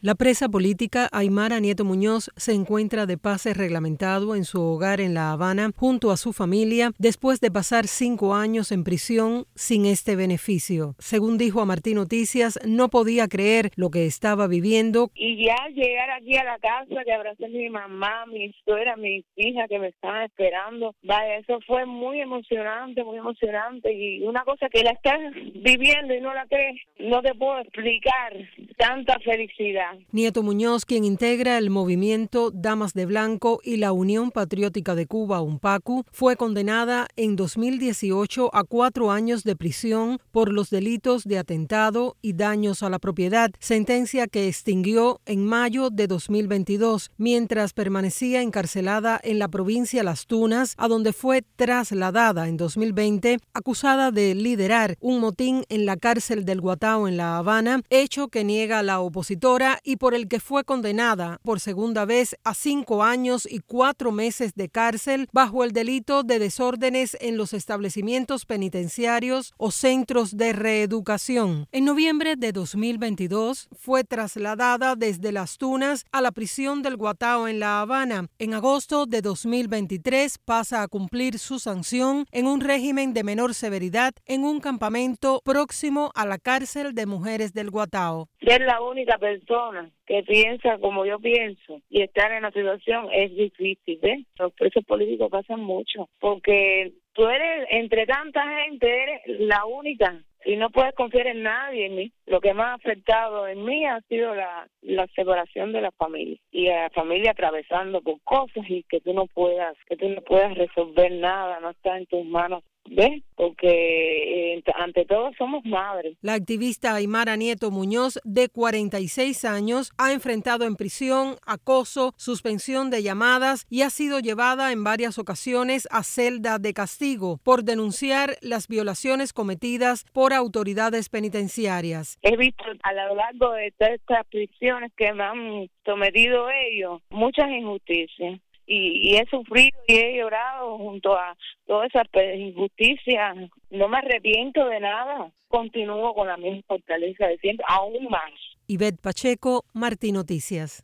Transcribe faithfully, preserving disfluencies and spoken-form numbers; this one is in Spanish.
La presa política Aymara Nieto Muñoz se encuentra de pase reglamentado en su hogar en La Habana junto a su familia después de pasar cinco años en prisión sin este beneficio. Según dijo a Martín Noticias, no podía creer lo que estaba viviendo. Y ya llegar aquí a la casa, que abracé a mi mamá, mi suegra, mi hija que me estaban esperando, vaya, eso fue muy emocionante, muy emocionante y una cosa que la estás viviendo y no la crees, no te puedo explicar tanta felicidad. Nieto Muñoz, quien integra el movimiento Damas de Blanco y la Unión Patriótica de Cuba, UNPACU, fue condenada en dos mil dieciocho a cuatro años de prisión por los delitos de atentado y daños a la propiedad, sentencia que extinguió en mayo de dos mil veintidós, mientras permanecía encarcelada en la provincia Las Tunas, a donde fue trasladada en dos mil veinte, acusada de liderar un motín en la cárcel del Guatao en La Habana, hecho que niega la opositora y por el que fue condenada por segunda vez a cinco años y cuatro meses de cárcel bajo el delito de desórdenes en los establecimientos penitenciarios o centros de reeducación. En noviembre de dos mil veintidós fue trasladada desde Las Tunas a la prisión del Guatao en La Habana. En agosto de dos mil veintitrés pasa a cumplir su sanción en un régimen de menor severidad en un campamento próximo a la cárcel de mujeres del Guatao. Ser la única persona que piensa como yo pienso y estar en la situación es difícil, ¿eh? Los presos políticos pasan mucho porque tú eres, entre tanta gente, eres la única y no puedes confiar en nadie en mí. Lo que más ha afectado en mí ha sido la, la separación de la familia y a la familia atravesando por cosas y que tú no puedas, que tú no puedas resolver nada, no está en tus manos. ¿Ves? Porque eh, ante todo somos madres. La activista Aymara Nieto Muñoz, de cuarenta y seis años, ha enfrentado en prisión acoso, suspensión de llamadas y ha sido llevada en varias ocasiones a celda de castigo por denunciar las violaciones cometidas por autoridades penitenciarias. He visto a lo largo de todas estas prisiones que me han sometido ellos muchas injusticias. Y, y he sufrido y he llorado junto a toda esa injusticia. No me arrepiento de nada. Continúo con la misma fortaleza de siempre, aún más. Ivette Pacheco, Martín Noticias.